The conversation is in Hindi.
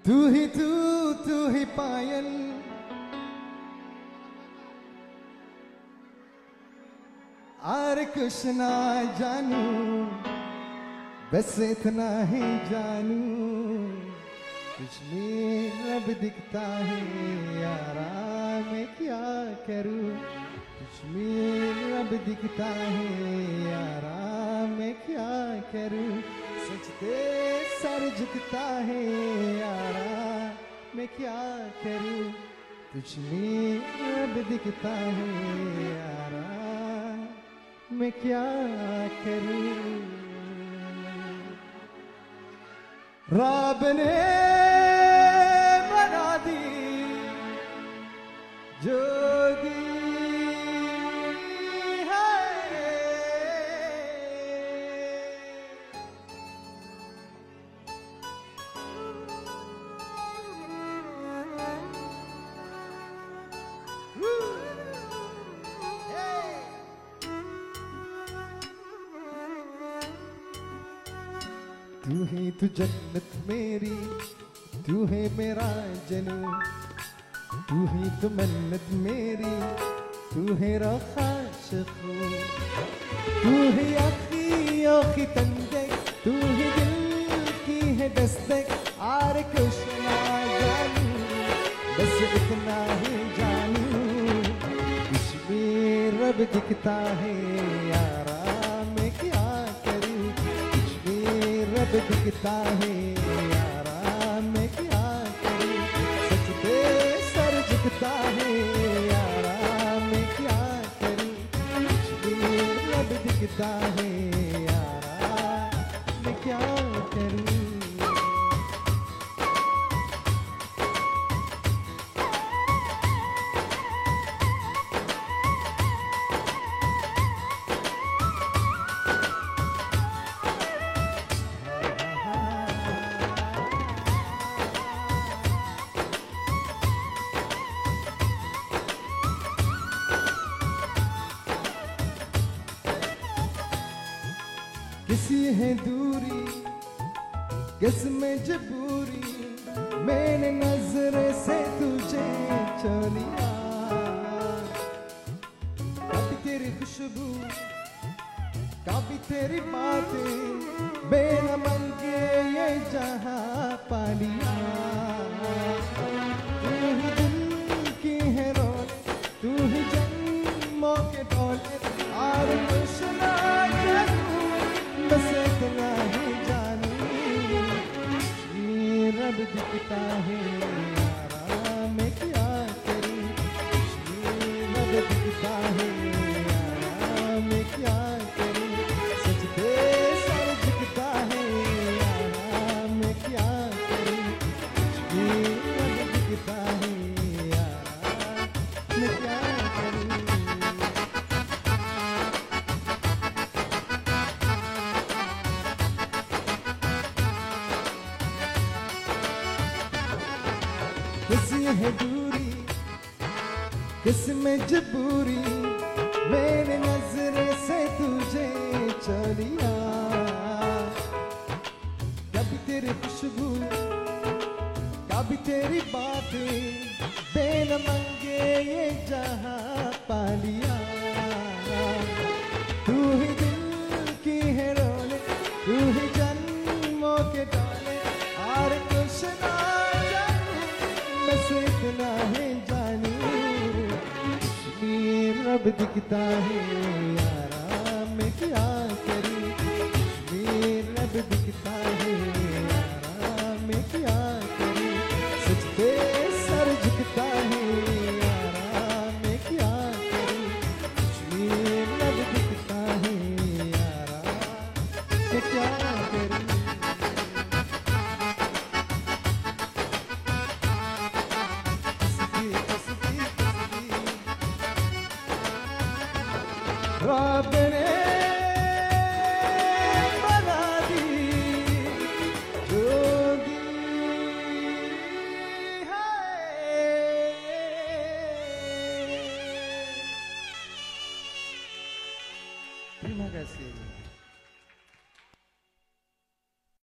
तू ही पायल, और कुछ ना जानू, बस इतना ही जानू, तुझमें रब दिखता है यारा, मैं क्या करूं, तुझमें रब दिखता है यारा, मैं क्या करूं, सजदे सर झुकता है यारा, मैं क्या करूं, तुझमें रब दिखता है यारा, मैं क्या करूं। रब ने बना दी जो दी तू ही तू जन्नत मेरी, तू है मेरा जनू, तू ही तू मन्नत मेरी, तू है रखाशखू, तू है आखियों की तंदक, तू ही दिल की है दस्तक, और कुछ ना जानू, बस इतना ही जानू, तुझमें रब दिखता है यारा, मैं क्या करूं, रब दिखता है यारा, मैं क्या करूं, सजदे सर झुकता है यारा, मैं क्या करूं, तुझमें रब दिखता है यारा, मैं क्या करूं। किसी है दूरी, किस मजबूरी, मैंने नजर से तुझे चलिया, कभी तेरी खुशबू, कभी तेरी बातें, बिना मांगे ये जहां पा लिया, तू ही दिल की है रौनक, तू ही जन्मों के दौलत, और कुछ ना जानू, बस इतना ही जानू, ये रब दिखता है यारा, मैं क्या करूं, ये रब दिखता है यारा, मैं क्या करूं, सजदे सर झुकता है यारा, मैं क्या करूं, ये रब दिखता है यारा, मैं क्या करूं। किसी है दूरी, किस मजबूरी, मेरे नजर से तुझे चलिया, कभी तेरी खुशबू, कभी तेरी बातें, बिना मांगे ये जहां पा लिया, तू ही दिल की है रौनक, तू ही जन्मों के दौलत, और कुछ ना बस इतना है जानू, तुझमें रब दिखता है यारा, मैं क्या करूं, तुझमें रब दिखता है यारा, मैं क्या करूं, सजदे सर झुकता है यारा, मैं क्या करूं, तुझमें रब दिखता है यारा, मैं क्या करूं। Rabbe